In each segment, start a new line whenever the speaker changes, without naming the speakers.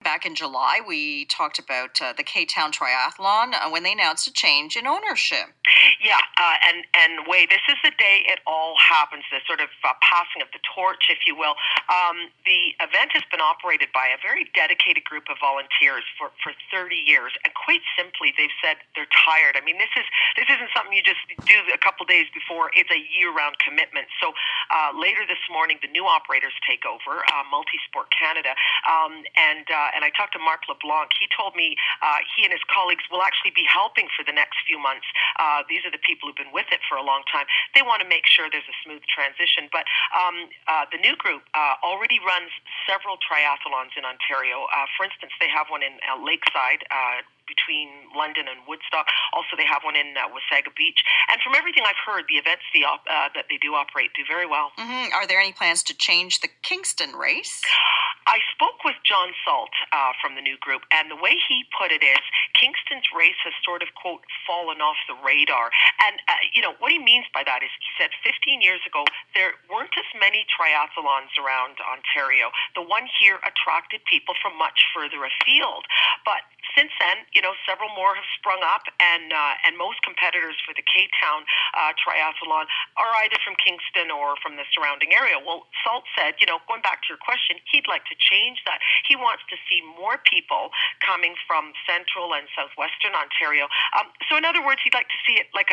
back in July, we talked about the K-Town Triathlon when they announced a change in ownership.
Yeah, and Wei, this is the day it all happens, the sort of passing of the torch, if you will. The event has been operated by a very dedicated group of volunteers for 30 years, and quite simply, they've said they're tired. I mean, this isn't something you just do a couple days before. It's a year-round commitment. So later this morning, the new operators take over, Multisport Canada, and I talked to Marc LeBlanc. He told me he and his colleagues will actually be helping for the next few months. These are the people who've been with it for a long time. They want to make sure there's a smooth transition. But the new group already runs several triathlons in Ontario. For instance, they have one in Lakeside, between London and Woodstock. Also, they have one in Wasaga Beach. And from everything I've heard, the events that they do operate do very well.
Mm-hmm. Are there any plans to change the Kingston race?
I spoke with John Salt from the new group, and the way he put it is Kingston's race has sort of, quote, fallen off the radar. And, what he means by that is he said 15 years ago, there weren't as many triathlons around Ontario. The one here attracted people from much further afield. But since then, several more have sprung up, and most competitors for the K-Town Triathlon are either from Kingston or from the surrounding area. Well, Salt said, going back to your question, he'd like to change that. He wants to see more people coming from central and southwestern Ontario. So in other words, he'd like to see it like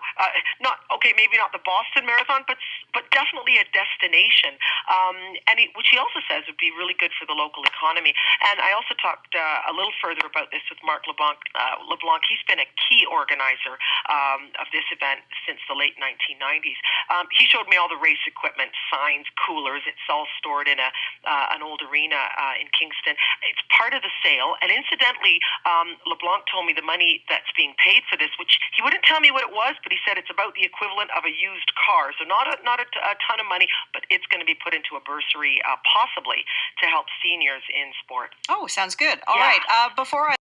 maybe not the Boston Marathon, but definitely a destination. Which he also says would be really good for the local economy. And I also talked a little further about this with Marc LeBlanc. He's been a key organizer of this event since the late 1990s. He showed me all the race equipment, signs, coolers. It's all stored in an old arena in Kingston. It's part of the sale. And incidentally, LeBlanc told me the money that's being paid for this, which he wouldn't tell me what it was, but he said it's about the equivalent of a used car. So not a ton of money, but it's going to be put into a bursary possibly to help seniors in sport.
Oh, sounds good. All right. Before I